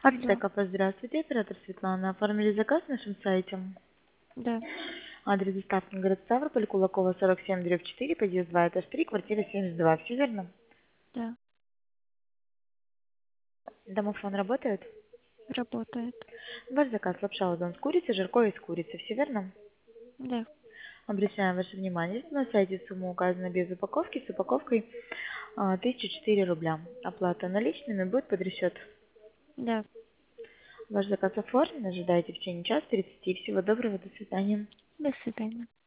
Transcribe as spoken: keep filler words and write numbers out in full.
Да, Артека, здравствуйте, оператор Светлана. Оформили заказ на нашем сайте. да, Адрес доставки город Ставрополь, Кулакова, сорок семь, дробь четыре, подъезд два, этаж три, квартира семьдесят два. Все верно? да, Домофон работает? работает. Ваш заказ лапша удон с курицей, жаркое из курицы. Все верно? Да, Обращаем ваше внимание, что на сайте сумма указана без упаковки, с упаковкой а, тысяча четыре рубля. Оплата наличными будет под расчет. да. Ваш заказ оформлен, ожидайте в течение часа тридцати. Всего доброго, до свидания. До свидания.